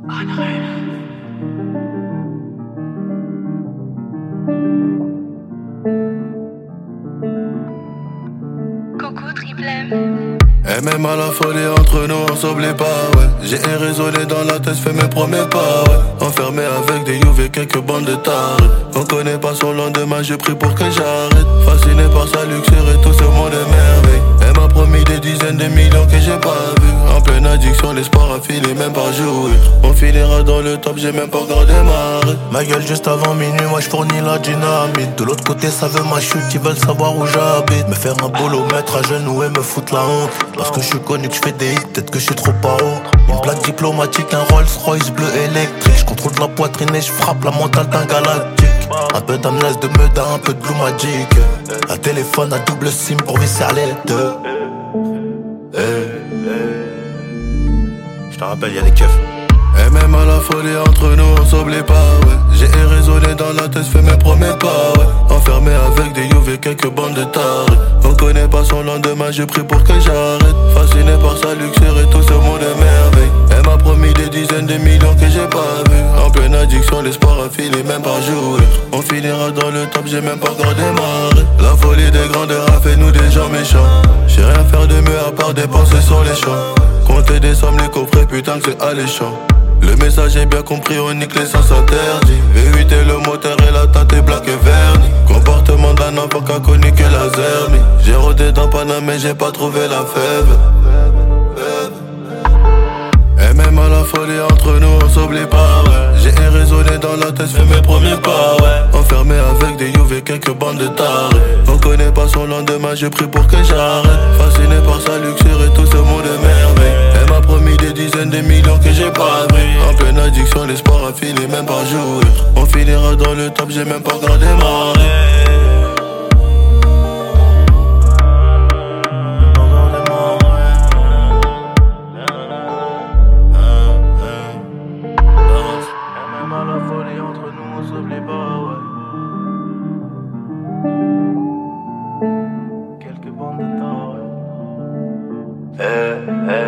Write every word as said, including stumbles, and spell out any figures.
Coco triple M. Et même à la folie entre nous on s'oublie pas, ouais. J'ai irrésolu dans la tête, fais mes premiers pas, ouais. Enfermé avec des youves et quelques bandes de tarés. On connaît pas son lendemain, j'ai pris pour que j'arrête. Fasciné par sa luxure et tout ce monde est merveille. Elle m'a promis des dizaines de millions que j'ai pas vu. En pleine addiction, l'espoir a fini même par jouer. On finira dans le top, j'ai même pas encore démarré. Ma gueule juste avant minuit, moi j'fournis la dynamite. De l'autre côté ça veut ma chute, ils veulent savoir où j'habite. Me faire un boulot, mettre à genoux et me foutre la honte. Parce que je suis connu que je fais des hits, peut-être que je suis trop paro. Une plaque diplomatique, un Rolls Royce bleu électrique. Je contrôle la poitrine et je frappe la mentale d'un galactique. Un peu d'amnèse de Meda, un peu de Blue Magic. Un téléphone à double SIM pour visser à les deux. Je te rappelle, y'a des keufs. Et même à la folie entre nous on s'oublie pas, ouais. J'ai irrésolu dans la tête, fais mes premiers pas, ouais. Enfermé avec des youves et quelques bandes de tarés. On connaît pas son lendemain, j'ai pris pour que j'arrête. Fasciné par sa luxure et tout ce monde est merveille. Elle m'a promis des dizaines de millions que j'ai pas vu. En pleine addiction, l'espoir a fini même par jouer. On finira dans le top, j'ai même pas encore démarré. La folie des grandeurs a fait nous des gens méchants. J'ai rien faire de mieux à part dépenser sur les champs. Compter des sommes, les coffrets, putain que c'est alléchant. Le message est bien compris, on nique les sens interdits. V huit et le moteur et la tête est black et vernis. Comportement d'un enfant qu'a connu que la zermie. J'ai rodé dans Paname mais j'ai pas trouvé la fève. Et même à la folie entre nous on s'oublie pas, ouais. J'ai irrésolu dans la tête, fais mes premiers pas, ouais. Enfermé avec des youves et quelques bandes de tarés. On connaît pas son lendemain, j'ai pris pour que j'arrête. Fasciné par sa luxure et tout ce monde est merveille. Elle m'a promis des dizaines de millions que j'ai pas pris. En pleine addiction, l'espoir a fini même par jouer. On finira dans le top, j'ai même pas encore démarré. Eh, eh.